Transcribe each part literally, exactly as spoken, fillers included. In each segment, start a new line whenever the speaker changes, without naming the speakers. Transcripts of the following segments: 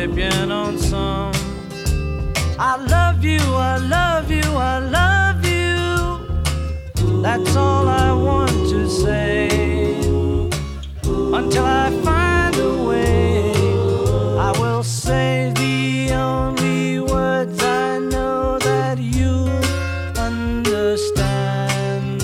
très bien ensemble. I love you, I love you, I love you. That's all I want to say. Until I find a way, I will say the only words I know that you understand.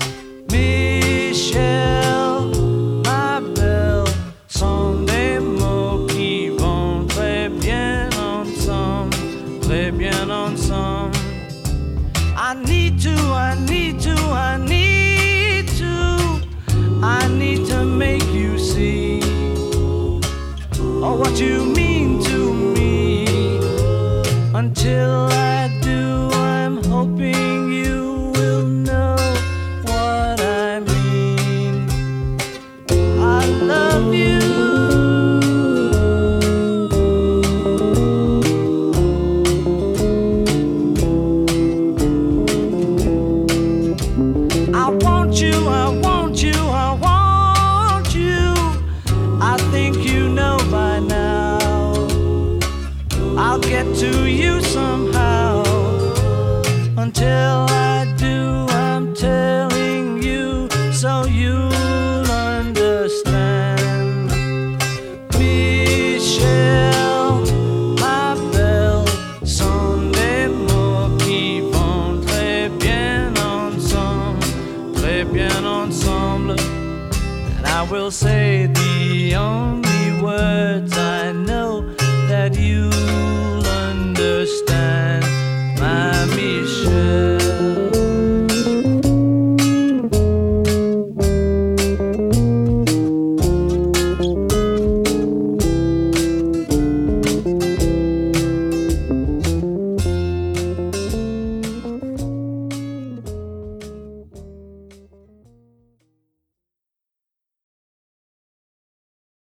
Michel, ma belle, sont des mots qui vont très bien ensemble, très bien ensemble. I need to, I need to, I need to, I need to make you see oh, what you mean to me. Until I do, I'm hoping you will know what I mean. I love you. I want you, I want you, I want you. I think you know by now. I'll get to you somehow. Until I do, I'm telling you so you'll understand. Michel, ma belle, sont des mots qui vont très bien ensemble, très bien ensemble. And I will say the only words I